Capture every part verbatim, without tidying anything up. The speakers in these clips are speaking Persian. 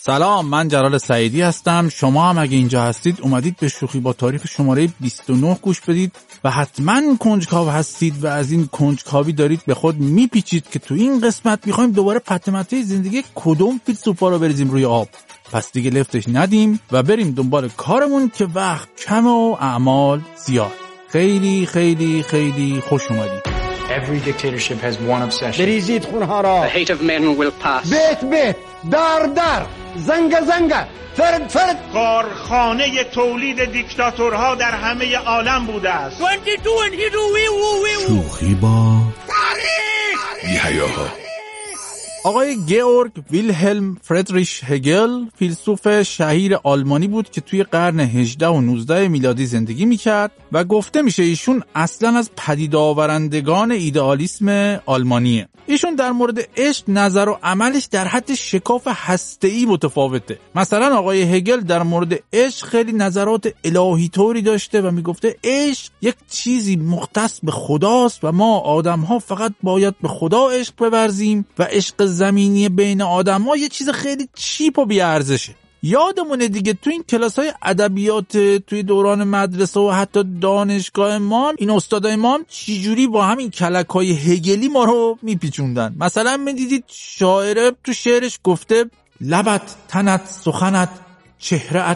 سلام، من جلال سعیدی هستم. شما هم اگه اینجا هستید اومدید به شوخی با تاریخ شماره بیست و نه گوش بدید و حتما کنجکاو هستید و از این کنجکاوی دارید به خود میپیچید که تو این قسمت میخوایم دوباره پتمته زندگی کدوم فیلسوفا رو بریزیم روی آب. پس دیگه لفتش ندیم و بریم دنبال کارمون که وقت کم و اعمال زیاد. خیلی خیلی خیلی خوش اومدید. Every dictatorship has one obsession. بریزید خونها را. The hate of men will pass. بیت بیت، در در، زنگ زنگ، فرد فرد. کارخانه تولید دیکتاتورها در همه عالم بوده است. شوخی با تاریخ. یحیاها. آقای گئورگ ویلهلم فردریش هگل فیلسوف شهیر آلمانی بود که توی قرن هجدهم و نوزدهم میلادی زندگی میکرد و گفته میشه ایشون اصلا از پدید آورندگان ایدئالیسم آلمانیه. ایشون در مورد عشق نظر و عملش در حد شکاف هسته‌ای متفاوته. مثلا آقای هگل در مورد عشق خیلی نظرات الهی طوری داشته و میگفته عشق یک چیزی مختص به خداست و ما آدم‌ها فقط باید به خدا عشق بورزیم و عشق زمینی بین آدم‌ها یه چیز خیلی چیپ و بی‌ارزشه. یادمونه دیگه تو این کلاس‌های ادبیات توی دوران مدرسه و حتی دانشگاه ما هم این استادای ما هم چجوری با همین کلک‌های هگلی ما رو میپیچوندن. مثلا می‌دیدید شاعر تو شعرش گفته لبت، تنت، سخنت، چهره‌ات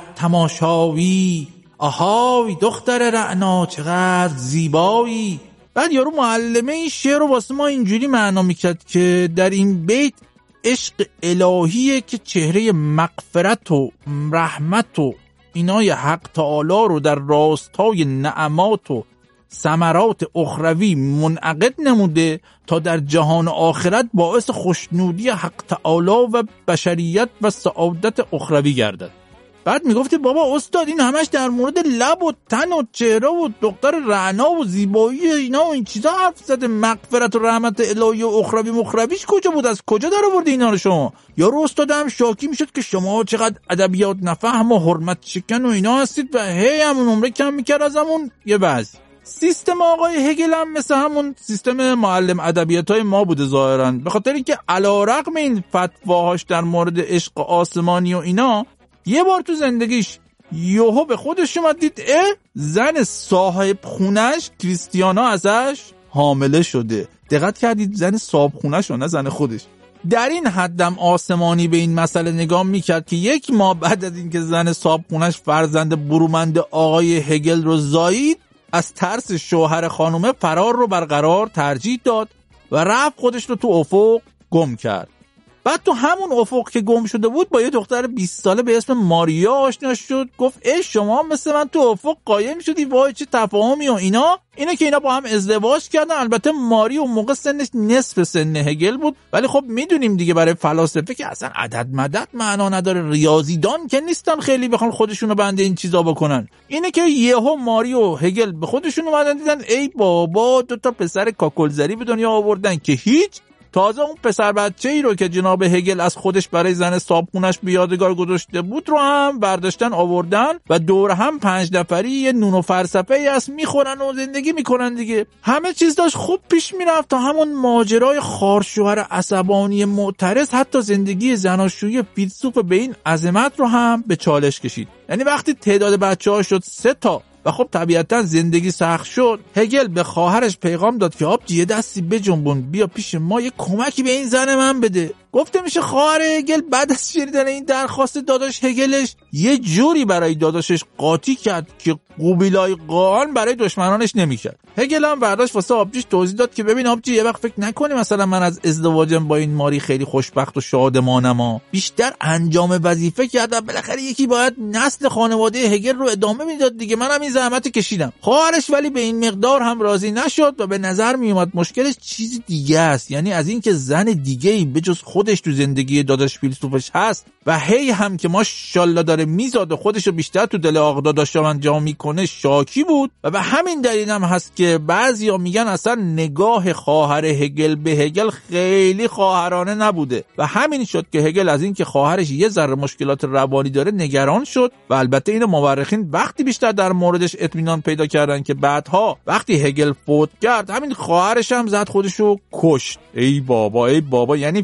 تماشاوی، آهای دختر رعنا چقدر زیبایی. بعد یارو معلمه این شعر رو واسه ما اینجوری معنا میکرد که در این بیت عشق الهیه که چهره مغفرت و رحمت و اینای حق تعالی رو در راستای نعمات و ثمرات اخروی منعقد نموده تا در جهان آخرت باعث خوشنودی حق تعالی و بشریت و سعادت اخروی گردد. بعد میگفتی بابا استاد این همش در مورد لب و تن و چهره و دختر رعنا و زیبایی اینا و این چیزا حرف زده. مغفرت و رحمت الهی و اخروی مخرویش کجا بود؟ از کجا در آوردی اینا رو شما؟ یارو استاد هم شاکی میشد که شما چقدر ادبیات نفهم و حرمت شکن و اینا هستید و هی همون عمره کم میکرد از همون یه بعضی. سیستم آقای هگل هم مثل همون سیستم معلم ادبیاتای ما بوده ظاهرا، به خاطر اینکه علیرغم این فتواهاش در مورد عشق آسمانی و اینا یه بار تو زندگیش یوهو به خودش اومد دید اه زن صاحب خونش کریستیانا ازش حامله شده. دقت کردید؟ زن صاحب خونش و نه زن خودش. در این حدم آسمانی به این مسئله نگاه میکرد که یک ماه بعد از اینکه زن صاحب خونش فرزند برومند آقای هگل رو زایید، از ترس شوهر خانومه فرار رو برقرار ترجیح داد و رفت خودش رو تو افق گم کرد. بعد تو همون افق که گم شده بود با یه دختر بیست ساله به اسم ماریا آشنا شد. گفت ای شما مثل من تو افق قایم شدی، وای چه تفاهمی و اینا. اینه که اینا با هم ازدواج کردن. البته ماری اون موقع سنش نصف سن هگل بود، ولی خب میدونیم دیگه برای فلاسفه که اصلا عدد مدد معنا نداره، ریاضیدان که نیستن خیلی بخوان خودشونو بنده این چیزا بکنن. اینه که یهو ماری و هگل به خودشون اومدن دیدن ای بابا دو تا پسر کاکلزری به دنیا آوردن که هیچ. تازه اون پسر بچه ای رو که جناب هگل از خودش برای زن صاحبخونش به یادگار گذاشته بود رو هم برداشتن آوردن و دور هم پنج نفری یه نون و فلسفه ای است میخورن و زندگی میکنن دیگه. همه چیز داشت خوب پیش میرفت تا همون ماجرای خارشوهر عصبانی معترض حتی زندگی زناشویی فیلسوف به این عظمت رو هم به چالش کشید. یعنی وقتی تعداد بچه‌ها شد سه تا و خب طبیعتا زندگی سخت شد، هگل به خواهرش پیغام داد که آبجی یه دستی بجنبون بیا پیش ما یه کمکی به این زن من بده. گفته میشه خواهر هگل بعد از شنیدن این درخواست داداش هگلش یه جوری برای داداشش قاطی کرد که قوبیلای قان برای دشمنانش نمیکرد. هگل هم برداشت واسه آبجیش توضیح داد که ببین آبجی یه وقت فکر نکنی مثلا من از ازدواجم با این ماری خیلی خوشبخت و شادمانم ها. بیشتر انجام وظیفه کردم، بالاخره یکی باید نسل خانواده هگل رو ادامه میداد دیگه، منم این زحمت کشیدم. خواهرش ولی به این مقدار هم راضی نشد و به نظر میومد مشکلش چیز دیگه است، یعنی از این که زن دیگه‌ای به جز خودش تو زندگی داداش فیلسوفش هست و هی هم که ماشاءالله داره میزاد و خودشو بیشتر تو دل آقا داداشم جا میکنه شاکی بود و به همین دلیل هم هست که بعضیا میگن اصلا نگاه خواهر هگل به هگل خیلی خواهرانه نبوده و همین شد که هگل از این که خواهرش یه ذره مشکلات روانی داره نگران شد و البته اینو مورخین وقتی بیشتر در موردش اطمینان پیدا کردن که بعدها وقتی هگل فوت کرد همین خواهرش هم زد خودشو کشت. ای بابا ای بابا، یعنی فیلسوف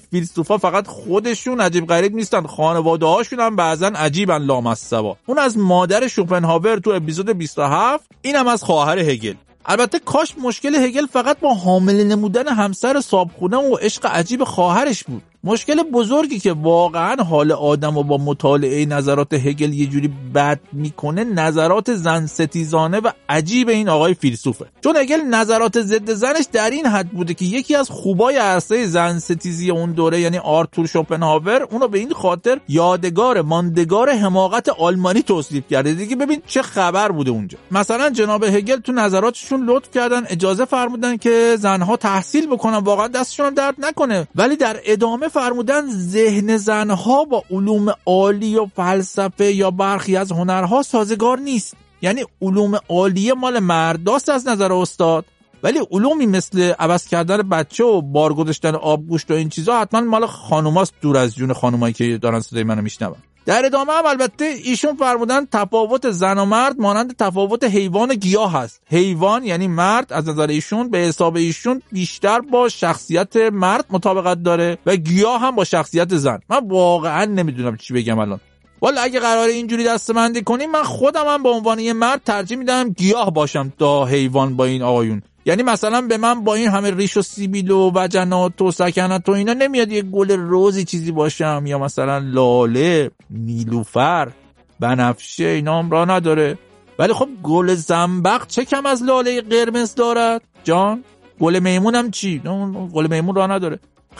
فیلسوفا فقط خودشون عجیب غریب نیستن، خانواده هاشون هم بعضن عجیبن لامصبا. اون از مادر شوپنهاور تو اپیزود بیست و هفت، اینم از خواهر هگل. البته کاش مشکل هگل فقط با حامل نمودن همسر صابخونه و عشق عجیب خواهرش بود. مشکل بزرگی که واقعا حال آدم و با مطالعه نظرات هگل یه جوری بد میکنه نظرات زن ستیزانه و عجیب این آقای فیلسوفه. چون هگل نظرات ضد زنش در این حد بوده که یکی از خوبای عرصه زن ستیزی اون دوره یعنی آرتور شوپنهاور اونو به این خاطر یادگار ماندگار حماقت آلمانی توصیف کرده. دیگه ببین چه خبر بوده اونجا. مثلا جناب هگل تو نظراتشون لطف کردن اجازه فرمودن که زنها تحصیل بکنن، واقعا دستشون هم درد نکنه، ولی در ادامه فرمودن ذهن زنها با علوم عالی و فلسفه یا برخی از هنرها سازگار نیست. یعنی علوم عالیه مال مرداست از نظر استاد، ولی علومی مثل عوض کردن بچه و بار گذاشتن آبگوشت و این چیزا حتما مال خانوماست، دور از جون خانومایی که دارن صدای منو میشنون. در ادامه هم البته ایشون فرمودن تفاوت زن و مرد مانند تفاوت حیوان و گیاه هست. حیوان یعنی مرد از نظر ایشون به حساب ایشون بیشتر با شخصیت مرد مطابقت داره و گیاه هم با شخصیت زن. من واقعا نمیدونم چی بگم الان. والا اگه قراره اینجوری دسته‌بندی کنیم من خودم هم به عنوان یه مرد ترجیح میدم گیاه باشم تا حیوان با این آقایون. یعنی مثلا به من با این همه ریش و سیبیل و وجنات و سکنات و اینا نمیاد یه گل روزی چیزی باشم، یا مثلا لاله، نیلوفر، بنفشه، اینا هم راه نداره. ولی خب گل زنبق چه کم از لاله قرمز دارد جان؟ گل میمون هم چی؟ گل میمون راه نداره.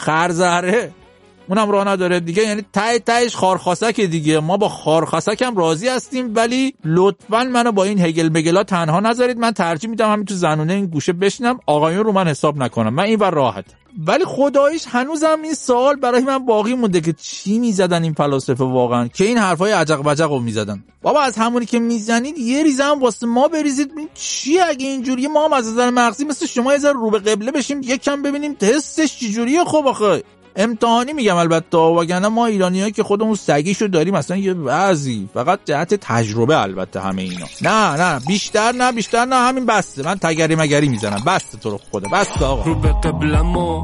خرزهره اونم راه نداره دیگه. یعنی ته تهش خارخاسک دیگه. ما با خارخاسک هم راضی هستیم، ولی لطفاً منو با این هگل بگلا تنها نذارید. من ترجیح میدم همین تو زنونه این گوشه بشینم، آقایون رو من حساب نکنم، من اینور راحت. ولی خداییش هنوزم این سوال برای من باقی مونده که چی میزدن این فلاسفه واقعا که این حرفای عجق بجق رو میزدن. بابا از همونی که میزنید یه ریزه هم واسه ما بریزید. چی اگه اینجوریه ما هم از نظر مغزی مثل شما یه ذره رو به قبله بشیم، یکم ببینیم تستش چجوریه. خب آخه امتحانی میگم البته، وگرنه ما ایرانیایی که خودمون سگیشو داریم مثلا یه بعضی فقط جهت تجربه. البته همه اینا نه نه بیشتر نه بیشتر نه همین بسته. من تگری مگری میزنم، بسته تو رو خدا، بسته آقا. رو به قبلمو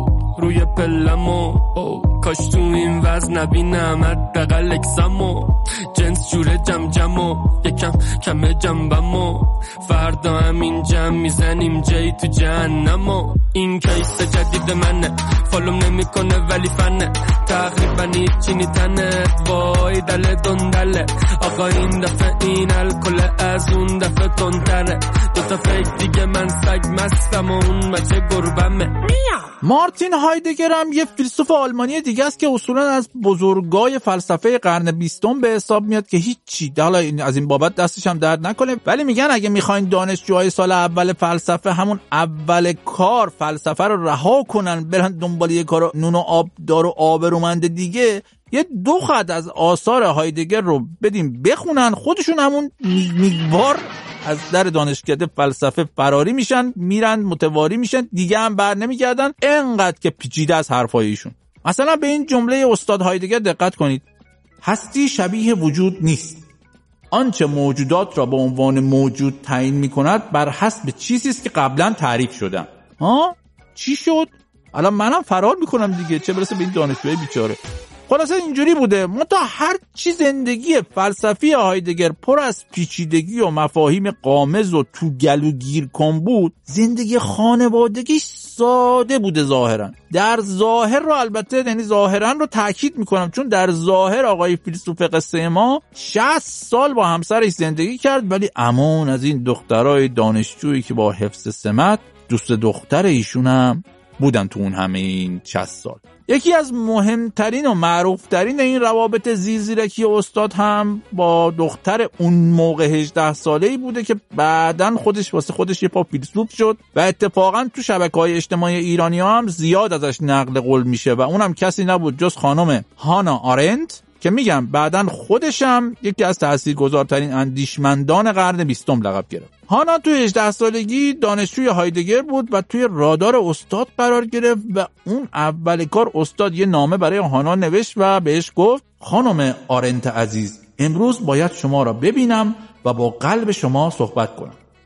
روی پلمو کاش تو این وزن نبینم حداقل اکسمو جنس جوره جم جمو یکم کم جنبمو فردا همین جم میزنیم جای تو جهنمو. این کیس جدید منه فالوم نمیکنه ولی فنه تقریبا هیچی نیتنه وای دل دندله آقا این دفعه این الکل از اون دفعه تندره دوتا فکر دیگه من سگ مستم و اون مچه گربمه. مارتین هایدگر هم یه فیلسوف آلمانی دیگه است که اصولا از بزرگای فلسفه قرن بیستم به حساب میاد که هیچی حالا از این بابت دستش هم درد نکنه. ولی میگن اگه میخواین دانشجوهای سال اول فلسفه همون اول کار فلسفه رو رها کنن برن دنبال یه کار نون و آب دار و آبرومند دیگه، یه دو خط از آثار هایدگر رو بدیم بخونن، خودشون همون میگوار از در دانشکده فلسفه فراری میشن، میرن متواری میشن، دیگه هم بر نمیگردن. انقدر که پیچیده از حرفای ایشون. مثلا به این جمله استاد هایدگر دقت کنید: هستی شبیه وجود نیست. آنچه موجودات را به عنوان موجود تعیین میکند بر حسب چیزی است که قبلا تعریف شدن. ها چی شد؟ الان منم فرار میکنم دیگه، چه برسه به این دانشجوی بیچاره. خلاصه اینجوری بوده. منتها هر چی زندگی فلسفی هایدگر پر از پیچیدگی و مفاهیم غامض و تو گلو گیر کن بود، زندگی خانوادگیش ساده بوده ظاهرا. در ظاهر رو البته یعنی ظاهرا رو تاکید میکنم، چون در ظاهر آقای فیلسوف قصه ما شصت سال با همسرش زندگی کرد، ولی امان از این دخترای دانشجویی که با حفظ سمت دوست دختر ایشون هم بودن تو اون همه این شصت سال. یکی از مهمترین و معروفترین این روابط زیرزیرکی استاد هم با دختر اون موقع هجده ساله‌ای بوده که بعدن خودش واسه خودش یه پا فیلسوف شد و اتفاقا تو شبکه‌های اجتماعی ایرانی ها هم زیاد ازش نقل قول میشه و اونم کسی نبود جز خانم هانا آرنت که میگم بعدن خودشم یکی از تاثیرگذارترین اندیشمندان قرن بیستم لقب گرفت. هانا تو هجده سالگی دانشجوی هایدگر بود و توی رادار استاد قرار گرفت و اون اول کار استاد یه نامه برای هانا نوشت و بهش گفت: خانم آرنت عزیز، امروز باید شما را ببینم و با قلب شما صحبت کنم.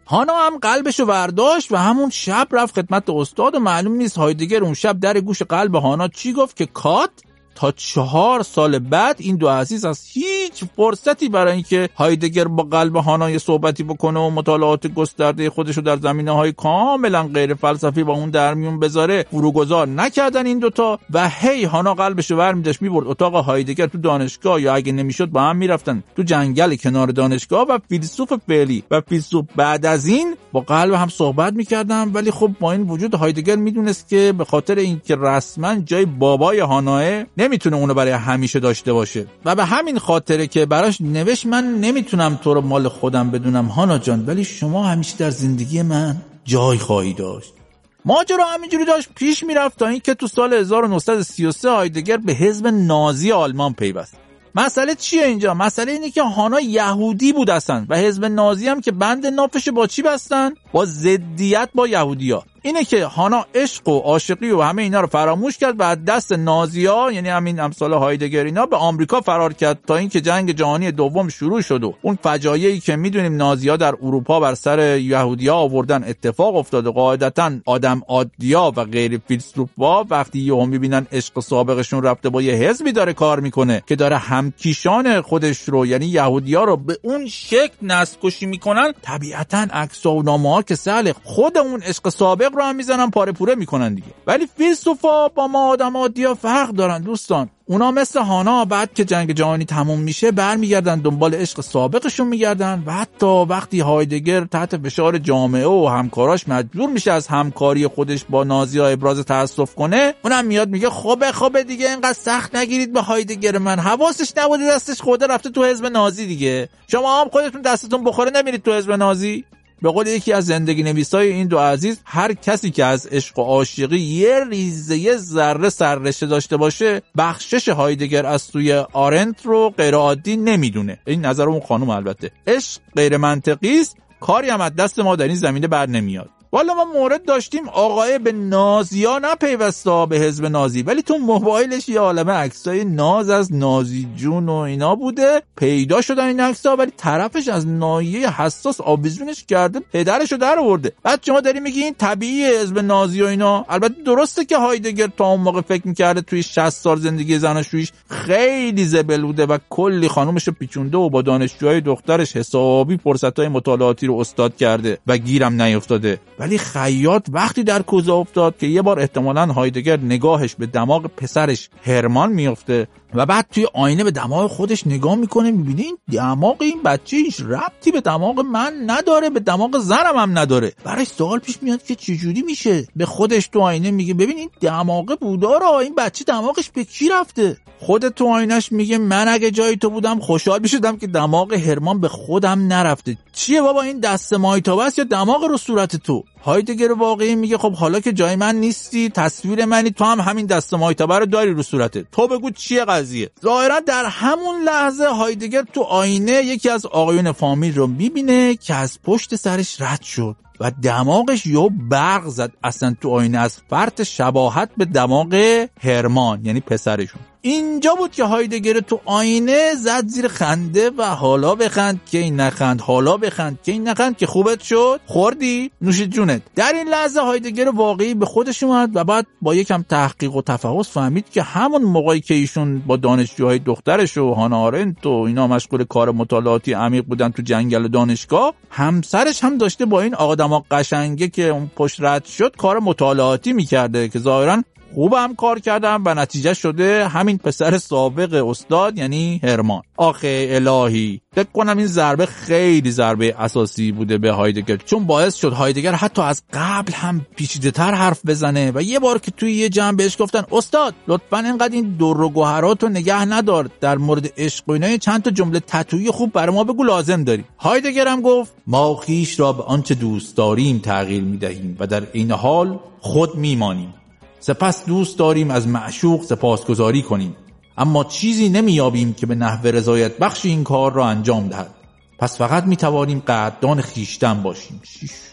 هانا هم قلبشو برداشت و همون شب رفت خدمت استاد و معلوم نیست هایدگر اون شب در گوش قلب هانا چی گفت که کات. تا چهار سال بعد این دو عزیز از هیچ فرصتی برای اینکه هایدگر با قلب هانا یه صحبتی بکنه و مطالعات گسترده خودشو در زمینه‌های کاملا غیر فلسفی با اون در میون بذاره فروگذار نکردن این دوتا و هی هانا قلبشو برمی‌داشت میبرد اتاق هایدگر تو دانشگاه، یا اگه نمیشد با هم میرفتن تو جنگل کنار دانشگاه و فیلسوف فعلی و فیلسوف بعد از این با قلب هم صحبت میکردن. ولی خب با این وجود هایدگر میدونست که به خاطر اینکه رسما جای بابای هاناه نمیتونه اونو برای همیشه داشته باشه و به همین خاطره که براش نوشت من نمیتونم تو رو مال خودم بدونم هانا جان، ولی شما همیشه در زندگی من جای خواهی داشت. ماجرا همینجوری داشت پیش میرفت تا اینکه تو سال هزار و نهصد و سی و سه هایدگر به حزب نازی آلمان پیوست. مسئله چیه اینجا؟ مسئله اینه که هانا یهودی بود اصلا و حزب نازی هم که بند نافش با چی بستن؟ با ضدیت با یهودی‌ها. اینه که هانا عشق و عاشقی و همه اینا رو فراموش کرد و از دست نازی‌ها، یعنی همین امثال هایدگر اینا، به آمریکا فرار کرد تا اینکه جنگ جهانی دوم شروع شد و اون فجایعی که میدونیم نازی‌ها در اروپا بر سر یهودی‌ها آوردن اتفاق افتاد و قاعدتاً آدم عادی‌ها و غیر فیلسوفا وقتی یهو میبینن عشق سابقشون رفته با یه حزبی داره کار میکنه که داره همکیشان خودش رو یعنی یهودی‌ها رو به اون شکل نسل‌کشی میکنن، طبیعتاً عکس‌العمل‌ها که سهل خود اون عشق سابق رو هم میزنن پاره پوره میکنن دیگه. ولی فیلسوفا با ما آدم عادی‌ها فرق دارن دوستان. اونا مثل هانا بعد که جنگ جهانی تموم میشه برمیگردن دنبال عشق سابقشون میگردن و حتی وقتی هایدگر تحت فشار جامعه و همکاراش مجبور میشه از همکاری خودش با نازی‌ها ابراز تأسف کنه، اونم میاد میگه خوبه خوبه دیگه اینقدر سخت نگیرید به هایدگر، من حواسش نبوده دستش خورده رفته تو حزب نازی دیگه، شما هم خودتون دستتون بخوره نمیرید تو حزب نازی. به قول یکی از زندگی نویسای این دو عزیز، هر کسی که از عشق و عاشقی یه ریزه یه ذره سررشته داشته باشه بخشش هایدگر از سوی آرنت رو غیر عادی نمیدونه. این نظر اون خانم البته. عشق غیر منطقی است، کاری هم از دست ما در این زمینه بر نمیاد. والا ما مورد داشتیم آقای به نازی‌ها نپیوسته به حزب نازی، ولی تو موبایلش یه عالمه عکسای ناز از نازی جون و اینا بوده، پیدا شدن این عکس‌ها، ولی طرفش از ناحیه حساس آویزونش کرده پدرشو در آورده. بعد شما داری میگی این طبیعیه حزب نازی و اینا. البته درسته که هایدگر تا اون موقع فکر می‌کرده توی شصت سال زندگی زناشوییش خیلی زبل بوده و کلی خانومشو پیچونده و با دانشجوهای دخترش حسابی فرصت‌های مطالعاتی رو استاد کرده و گیرم نیافتاده. ولی خیاط وقتی در کوزه افتاد که یه بار احتمالاً هایدگر نگاهش به دماغ پسرش هرمان میفته و بعد توی آینه به دماغ خودش نگاه میکنه، میبینه این دماغ این بچه هیچ ربطی به دماغ من نداره، به دماغ زنم هم نداره. برای سوال پیش میاد که چجوری میشه. به خودش تو آینه میگه ببین این دماغ بودارا، این بچه دماغش به کی رفته؟ خود تو آینش میگه من اگه جای تو بودم خوشحال میشدم که دماغ هرمان به خودم نرفته. چیه بابا این دست مایتابه است یا دماغ رو صورت تو؟ هایدگر واقعی میگه خب حالا که جای من نیستی، تصویر منی، تو هم همین دست مایتابه رو داری رو صورته، تو بگو چیه قضیه. ظاهرا در همون لحظه هایدگر تو آینه یکی از آقایون فامیل رو میبینه که از پشت سرش رد شد و دماغش یهو برق زد اصلا تو آینه از فرط شباهت به دماغ هرمان یعنی پسرشون. اینجا بود که هایدگر تو آینه زد زیر خنده و حالا بخند که این نخند، حالا بخند که این نخند که خوبت شد، خوردی نوش جونت. در این لحظه هایدگر واقعی به خودش اومد و بعد با یکم تحقیق و تفحص فهمید که همون موقعی که ایشون با دانشجوهای دخترش و هانا آرنت و اینا مشغول کار مطالعاتی عمیق بودن تو جنگل دانشگاه، همسرش هم داشته با این آقا دماغ قشنگه که اون پشت رد شد کار مطالعاتی میکرده که ظاهراً خوب هم کار کردم و نتیجه شده همین پسر سابق استاد یعنی هرمان. آخه الهی، فکر کنم این ضربه خیلی ضربه اساسی بوده به هایدگر، چون باعث شد هایدگر حتی از قبل هم پیچیده‌تر حرف بزنه و یه بار که توی یه جمع بهش گفتن استاد لطفاً اینقدر این در و گوهراتو نگه ندار، در مورد عشق و اینا چند تا جمله تتویی خوب برای ما بگو لازم داری. هایدگر هم گفت ما خویش را به آنچه دوست داریم تغییر می‌دهیم و در این حال خود میمانیم. سپس دوست داریم از معشوق سپاسگزاری کنیم، اما چیزی نمیابیم که به نحو رضایت بخش این کار را انجام دهد. پس فقط میتوانیم قدردان خویشتن باشیم. چی شد؟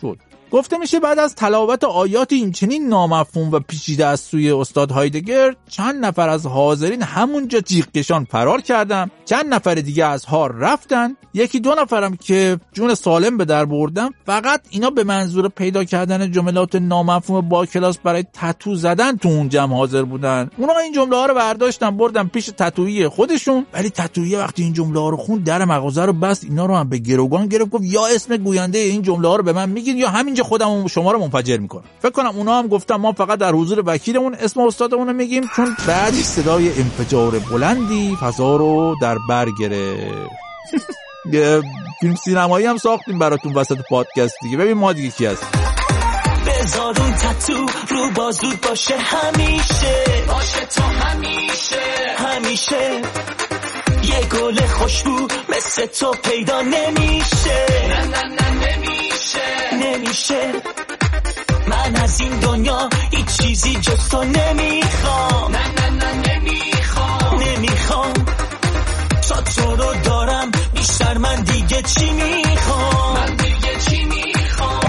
گفته میشه بعد از تلاوت آیات این چنین نامفهوم و پیچیده از سوی استاد هایدگر، چند نفر از حاضرین همونجا جیغ فرار کردن، چند نفر دیگه از ها رفتن، یکی دو نفرم که جون سالم به در بردن. فقط اینا به منظور پیدا کردن جملات نامفهوم با کلاس برای تتو زدن تو اون جمع حاضر بودن. اونا این جمله ها رو برداشتن بردن پیش تتویی خودشون، ولی تتویی وقتی این جمله ها رو خوند در مغازه رو بست، اینا رو هم به گروگان گرفت، گفت یا اسم گوینده این جمله ها رو به من میگین یا همینجا خودم شما رو منفجر میکنم. فکر کنم اونا هم گفتن ما فقط در حضور وکیلمون اسم استادمون رو میگیم، چون بعد صدای انفجار بلندی فضا رو در بر گرفت. فیلم سینمایی هم ساختیم براتون وسط پادکست دیگه. ببین ما دیگه کی هست. بذار اون تتو رو بازود باشه همیشه، باشه تو همیشه همیشه. یه گل خوشبو مثل تو پیدا نمیشه، نه نه نه نمیشه نمیشه. من از این دنیا هیچ چیزی جز تو نمیخوام، نه نه نه نمیخوام نمیخوام. تا تو رو دارم بیشتر من دیگه چی میخوام، من دیگه چی میخوام.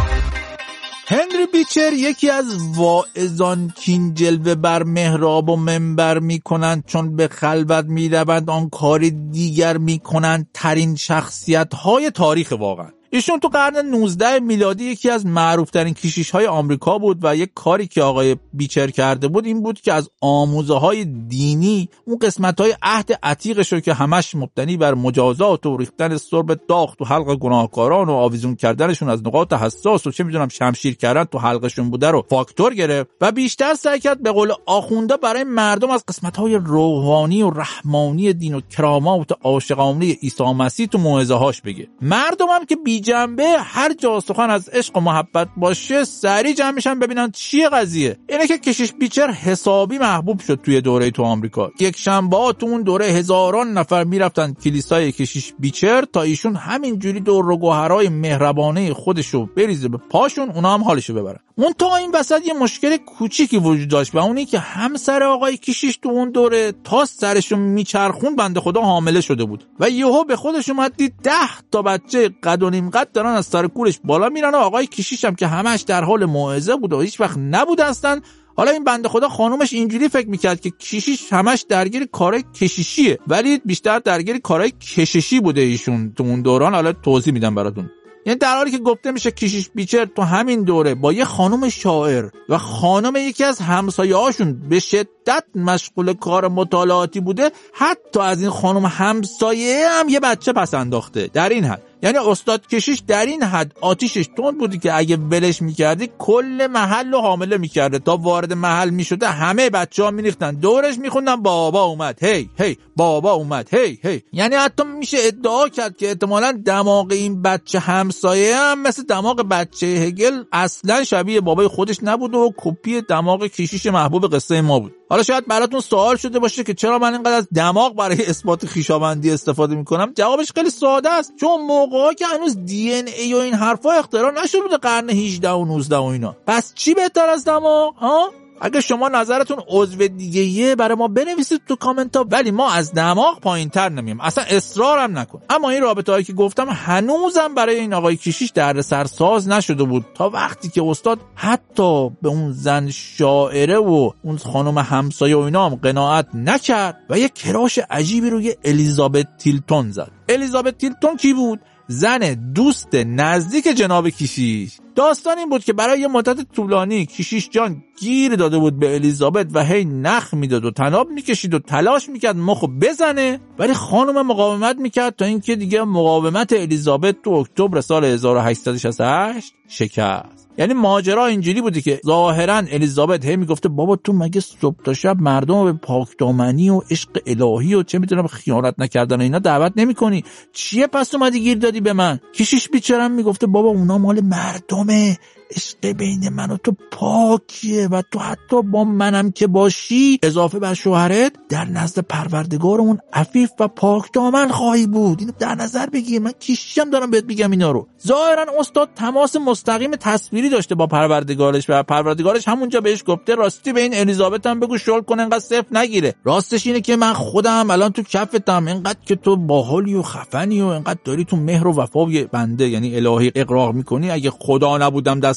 هنری بیچر یکی از واعظان کین جلوه بر محراب و منبر میکنند چون به خلوت میروند آن کار دیگر میکنند ترین شخصیت های تاریخ واقعا. ایشون تو قرن نوزده میلادی یکی از معروفترین کشیش‌های آمریکا بود و یک کاری که آقای بیچر کرده بود این بود که از آموزه‌های دینی اون قسمت‌های عهد عتیقش رو که همش مبتنی بر مجازات و ریختن سرب داغ تو حلق گناهکاران و آویزون کردنشون از نقاط حساس و چه میدونم شمشیر کردن تو حلقشون بوده رو فاکتور گرفت و بیشتر سعی کرد به قول آخونده برای مردم از قسمت‌های روحانی و رحمانی دین و کرامات عاشقانه عیسی مسیح تو موعظه‌هاش بگه. مردم هم که جنبه هر جا سخن از عشق و محبت باشه سریع جمع میشن ببینن چیه قضیه. اینه که کشیش بیچر حسابی محبوب شد توی دوره تو آمریکا. یک شنبه ها تو اون دوره هزاران نفر میرفتن کلیسای کشیش بیچر تا ایشون همینجوری دور و گوهرای مهربانه خودشو بریزه به پاشون، اونا هم حالشو ببرن. اون تا این وسط یه مشکل کوچیکی وجود داشت و اونی که همسر آقای کشیش تو اون دوره تا سرشو میچرخون بنده خدا حامله شده بود و یهو به خودش اومد دید ده تا بچه قد و نیم قد دارن از سر کولش بالا میرن و آقای کشیش هم که همش در حال موعظه بود و هیچ وقت نبود هستن. حالا این بنده خدا خانومش اینجوری فکر میکرد که کشیش همش درگیر کارهای کشیشیه ولی بیشتر درگیر کارهای کششی بوده ایشون تو اون دوران. حالا توضیح میدم براتون. یعنی در حالی که گفته میشه کشیش بیچر تو همین دوره با یه خانم شاعر و خانم یکی از همسایه‌هاشون به شدت مشغول کار مطالعاتی بوده، حتی از این خانم همسایه هم یه بچه پس انداخته. در این حد یعنی استاد کشیش در این حد آتیشش تند بودی که اگه ولش میکردی کل محل رو حامله میکرده. تا وارد محل میشده همه بچه‌ها میریختن دورش میخوندن بابا اومد هی هی بابا اومد هی هی. یعنی حتی میشه ادعا کرد که احتمالاً دماغ این بچه همسایه هم مثل دماغ بچه هگل اصلا شبیه بابای خودش نبود و کپی دماغ کشیش محبوب قصه ما بود. حالا شاید براتون سوال شده باشه که چرا من اینقدر از دماغ برای اثبات خویشاوندی استفاده میکنم. جوابش خیلی ساده است، چون موقعی که هنوز دی ان ای و این حرفا اختراع نشده بود قرن هجدهم و نوزدهم و اینا. پس چی بهتر از دماغ ها؟ اگه شما نظرتون عضو دیگه یه برای ما بنویسید تو کامنت ها، ولی ما از دماغ پایین‌تر نمیم، اصلا اصرارم نکن. اما این رابطه هایی که گفتم هنوزم برای این آقای کشیش دردسر ساز نشده بود تا وقتی که استاد حتی به اون زن شاعره و اون خانم همسایه و اینا هم قناعت نکرد و یه کراش عجیبی روی الیزابت تیلتون زد. الیزابت تیلتون کی بود؟ زن دوست نزدیک جناب کشیش. داستان این بود که برای یه مدت طولانی کشیش جان گیر داده بود به الیزابت و هی نخ میداد و تناب میکشید و تلاش میکرد مخو بزنه، ولی خانم مقاومت میکرد تا اینکه دیگه مقاومت الیزابت تو اکتبر سال هزار و هشتصد و شصت و هشت شکست. یعنی ماجرا اینجوری بودی که ظاهرا الیزابت هی میگفته بابا تو مگه صبح تا شب مردم به پاکدامنی و عشق الهی و چه میدونم خیانت نکردن اینا دعوت نمیکنی، چیه پس اومدی گیر دادی به من؟ کشیش بیچارم میگفته بابا اونا مال مردمه، عشق بین من و تو پاکیه و تو حتی با منم که باشی اضافه بر شوهرت در نزد پروردگارمون عفیف و پاک دامن خواهی بود. اینو در نظر بگیر، من کیشم دارم بهت میگم اینا رو. ظاهرا استاد تماس مستقیم تصویری داشته با پروردگارش و پروردگارش همونجا بهش گفته راستی به این الیزابت هم بگو شل کنه انقدر صفر نگیره. راستش اینه که من خودم الان تو کفتم، اینقدر که تو باحالی و خفنی و اینقدر داری تو مهر و وفای بنده یعنی الهی اقرار میکنی، اگه خدا نبودم دست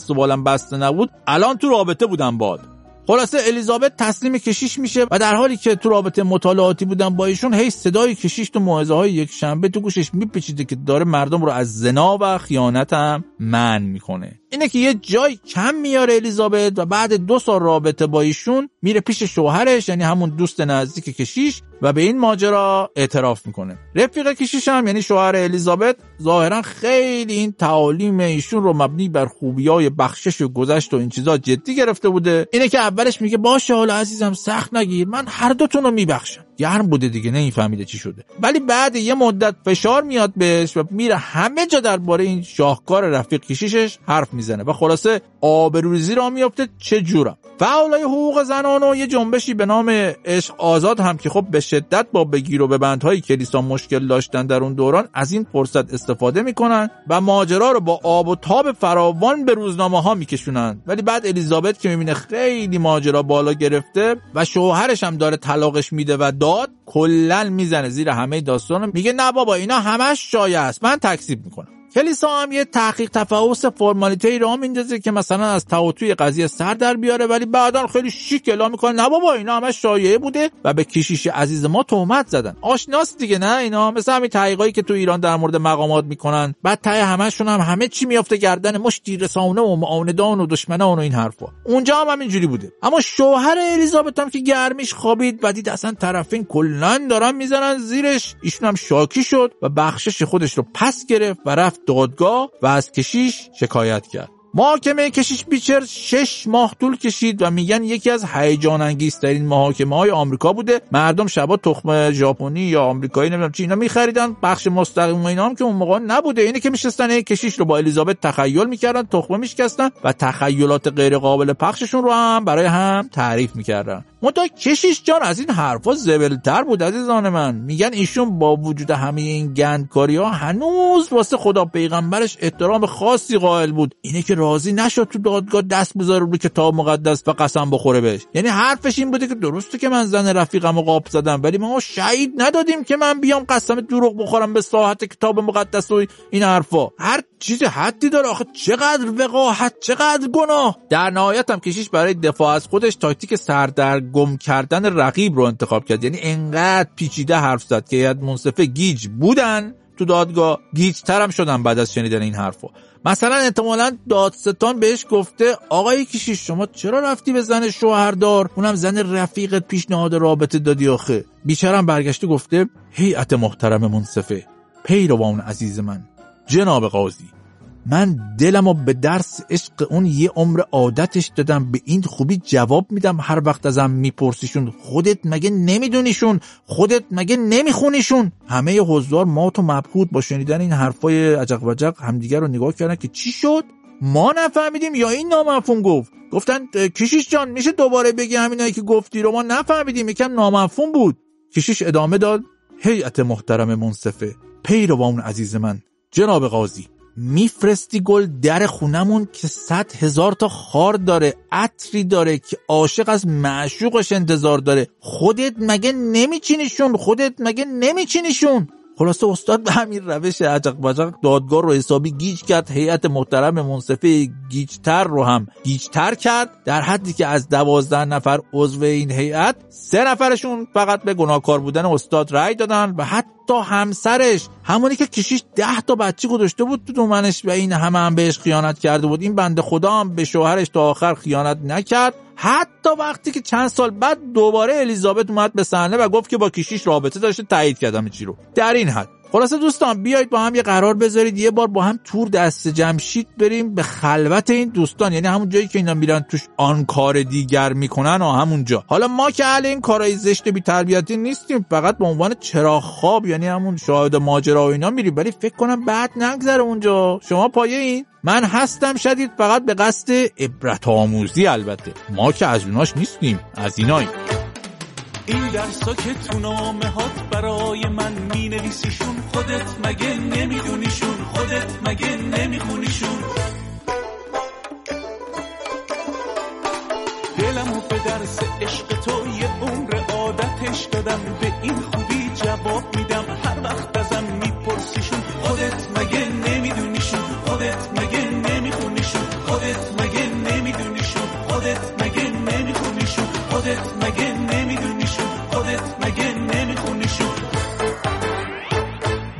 دست و بالم بسته نبود الان تو رابطه بودم باد. خلاصه الیزابت تسلیم کشیش میشه و در حالی که تو رابطه مطالعاتی بودن با ایشون، هی صدای کشیش تو موعظه های یک شنبه تو گوشش میپیچیده که داره مردم رو از زنا و خیانت هم منع میکنه. اینه که یه جای کم میاره الیزابت و بعد دو سال رابطه با ایشون میره پیش شوهرش، یعنی همون دوست نزدیک کشیش، و به این ماجرا اعتراف میکنه. رفیق کشیش هم یعنی شوهر الیزابت ظاهرا خیلی این تعالیم ایشون رو مبنی بر خوبیای بخشش و گذشت و این چیزا جدی گرفته بوده. اینه که اولش میگه باشه حالا عزیزم سخت نگیر، من هر دوتون رو میبخشم. گرم بوده دیگه، نمیفهمیده چی شده. ولی بعد یه مدت فشار میاد بهش و میره همه جا درباره این شاهکار رفیق کشیشش حرف میزنه و خلاصه آبروریزی را میفته. چه جورم فعالای حقوق زنان و یه جنبشی به نام عشق آزاد هم که خب به شدت با بگیر و ببندهای کلیسا مشکل داشتن در اون دوران، از این فرصت استفاده میکنن و ماجرا رو با آب و تاب فراوان به روزنامه ها میکشونن. ولی بعد الیزابت که میبینه خیلی ماجرا بالا گرفته و شوهرش هم داره طلاقش میده و داد، کلن میزنه زیر همه داستان، میگه نه بابا اینا همش شایعه است، من تکذیب میکنم. کلیسا هم یه تحقیق تفحص فرمالیته راه میندازه که مثلا از تعاطی قضیه سر در بیاره، ولی بعداً خیلی شیک اعلام میکنه نه بابا اینا همش شایعه بوده و به کشیش عزیز ما تهمت زدن. آشناست دیگه نه اینا، مثل همین تحقیقایی که تو ایران در مورد مقامات میکنن، بعد ته همشون هم همه چی میافته گردن مشتی رسانه و معاندان و دشمنان و این حرفا. اونجا هم همینجوری بوده. اما شوهر الیزابت هم که گرمیش خوابید و دید اصلا طرفین کلاً دارن میزنن زیرش، ایشون هم شاکی شد و بخشش خودش رو پس گرفت و رفت دادگاه و از کشیش شکایت کرد. محاکمه کشیش بیچر شش ماه طول کشید و میگن یکی از هیجان انگیزترین محاکمه های آمریکا بوده. مردم شبا تخم ژاپنی یا آمریکایی نمیدونم چی اینا میخریدن، بخش مستقیم و اینا هم که اون موقع نبوده. اینه که میشستن کشیش رو با الیزابت تخیل میکردن، تخمه میشکستن و تخیلات غیر قابل پخششون رو هم برای هم تعریف میکردن. منتها کشیش جان از این حرفا زبلتر بود عزیزان من. میگن ایشون با وجود همه این گندکاری‌ها هنوز واسه خدا پیغمبرش احترام خاصی قائل بود. اینه که راضی نشد تو دادگاه دست بذاره روی کتاب مقدس و قسم بخوره بهش. یعنی حرفش این بوده که درسته که من زن رفیقمو قاپ زدم، ولی ما شهید ندادیم که من بیام قسم دروغ بخورم به صحت کتاب مقدس و این حرفا. هر چیز حدی داره آخه، چقدر وقاحت، چقدر گناه. در نهایت هم کشیش برای دفاع از خودش تاکتیک سردرگم کردن رقیب رو انتخاب کرد. یعنی انقدر پیچیده حرف زد که هیئت منصفه گیج بودن تو دادگاه، گیج‌تر هم شدن بعد از شنیدن این حرفا. مثلا احتمالاً دادستان بهش گفته آقای کشیش شما چرا رفتی به زن شوهردار، اونم زن رفیقت، پیشنهاد رابطه دادی آخه؟ بیچاره‌ام برگشته گفته هیئت محترم منصفه، پیروان عزیز من، جناب قاضی، من دلمو به درس عشق اون یه عمر عادتش دادم، به این خوبی جواب میدم هر وقت ازم میپرسیشون خودت مگه نمیدونیشون، خودت مگه نمیخونیشون. همه حضار مات و مبهوت با شنیدن این حرفای عجق وجق همدیگر رو نگاه کردن که چی شد، ما نفهمیدیم یا این نامفهوم گفت. گفتن کشیش جان میشه دوباره بگی همینایی که گفتی رو ما نفهمیدیم، یکم نامفهوم بود. کشیش ادامه داد هیئت محترم منصفه، پیروان عزیز من، جناب قاضی، میفرستی گل در خونمون که صد هزار تا خار داره، عطری داره، که عاشق از معشوقش انتظار داره، خودت مگه نمیچینیشون، خودت مگه نمیچینیشون. خلاصه استاد به همین روش عجق بجق دادگاه رو حسابی گیج کرد. هیئت محترم منصفه گیجتر رو هم گیجتر کرد، در حدی که از دوازده نفر عضو این هیئت سه نفرشون فقط به گناهکار بودن استاد رأی دادن و حتی همسرش، همونی که کشیش ده تا بچه گذاشته بود تو دومنش و این همه هم بهش خیانت کرده بود، این بنده خدا هم به شوهرش تا آخر خیانت نکرد. حتی وقتی که چند سال بعد دوباره الیزابت اومد به صحنه و گفت که با کشیش رابطه داشته، تایید کردم چی رو. در این حد خلاصه دوستان بیایید با هم یه قرار بذارید یه بار با هم تور دست جمشید بریم به خلوت این دوستان، یعنی همون جایی که اینا میرن توش آن کار دیگر میکنن و همونجا. حالا ما که اهل این کارهای زشت بی تربیتی نیستیم، فقط به عنوان چراغ خواب یعنی همون شاهد ماجرا و اینا میریم، ولی فکر کنم بعد نگذره اونجا. شما پایه این، من هستم شدید فقط به قصد عبرت آموزی، البته ما که از اوناش نیستیم، از اینایی. این درسا که تو نامه هات برای من می نویسیشون، خودت مگه نمیدونیشون، خودت مگه نمیخونیشون. دلمو به درس عشق تو یه عمر عادتش دادم، به این خوبی جواب میدم هر وقت ازم میپرسیشون، خودت مگه نمیدونیشون، خودت مگه نمیخونیشون، خودت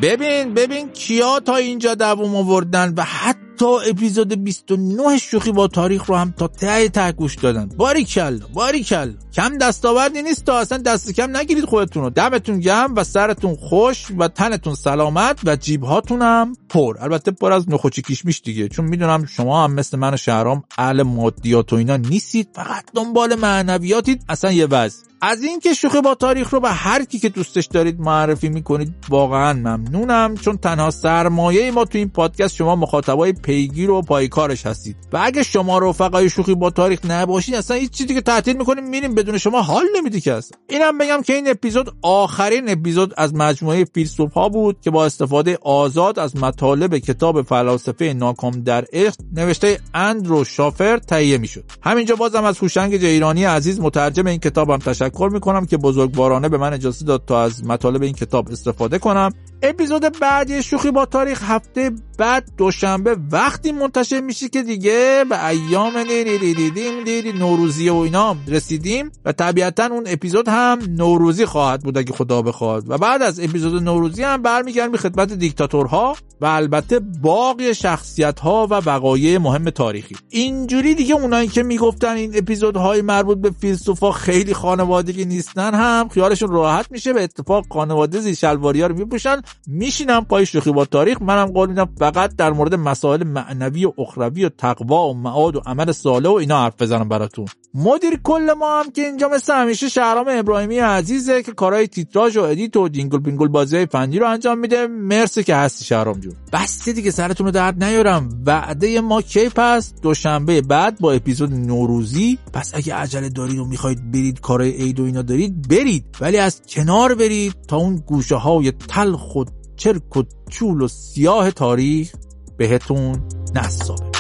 ببین ببین کیا تا اینجا دووم آوردن و حتی اپیزود بیست و نه شوخی با تاریخ رو هم تا ته ته گوش دادن. باریکلا باریکلا. کم دستاوردی نیست تا اصلا دست کم نگیرید خودتون رو. دمتون گرم و سرتون خوش و تنتون سلامت و جیبهاتون هم پر. البته پر از نخوچی کشمیش دیگه، چون میدونم شما هم مثل من و شهرام اهل مادیات و اینا نیستید، فقط دنبال معنویاتید. اصلا یه وضع. از این که شوخی با تاریخ رو به هر کی که دوستش دارید معرفی میکنید واقعا ممنونم، چون تنها سرمایه ما تو این پادکست شما مخاطبای پیگیر و پایکارش هستید و اگه شما رفقای شوخی با تاریخ نباشید اصلا هیچ چیزی که تعطیل میکنیم میریم بدون شما حال نمیده که اصلا. اینم بگم که این اپیزود آخرین اپیزود از مجموعه فیلسوف‌ها بود که با استفاده آزاد از مطالب کتاب فلاسفه ناکام در عشق نوشته اندرو شافر تهیه میشد. همینجا بازم از هوشنگ جیرانی عزیز مترجم این کتابم تشکر میکنم که بزرگوارانه به من اجازه داد تا از مطالب این کتاب استفاده کنم. اپیزود بعدی شوخی با تاریخ هفته بعد دوشنبه وقتی منتشر میشه که دیگه به ایام دیدیم دیدی نوروزی و اینا رسیدیم و طبیعتا اون اپیزود هم نوروزی خواهد بود اگه خدا بخواد و بعد از اپیزود نوروزی هم برمیگردیم خدمت دیکتاتورها و البته باقی شخصیت‌ها و وقایع مهم تاریخی. اینجوری دیگه اونایی که میگفتن این اپیزودهای مربوط به فیلسوفا خیلی خانوادگی نیستن هم خیالشون راحت میشه. به اتفاق خانواده زی شلواریا رو میپوشن میشینم پای شوخی با تاریخ. منم قول میدم فقط در مورد مسائل معنوی و اخروی و تقوا و معاد و عمل صالح و اینا حرف بزنم براتون. مدیر کل ما هم که اینجا مثل همیشه شهرام ابراهیمی عزیزه که کارهای تیتراژ و ادیت و جینگل بینگل بازی فنی رو انجام میده. مرسی که هستی شهرام جون. بس دیگه سرتون رو درد نیارم. وعده ما کی پس دوشنبه بعد با اپیزود نوروزی. پس اگه عجله دارید و میخواید برید کارهای عید و اینا دارید برید، ولی از کنار برید تا اون گوشه های تلخ و چرک و چول و سیاه تاریخ بهتون نصابه.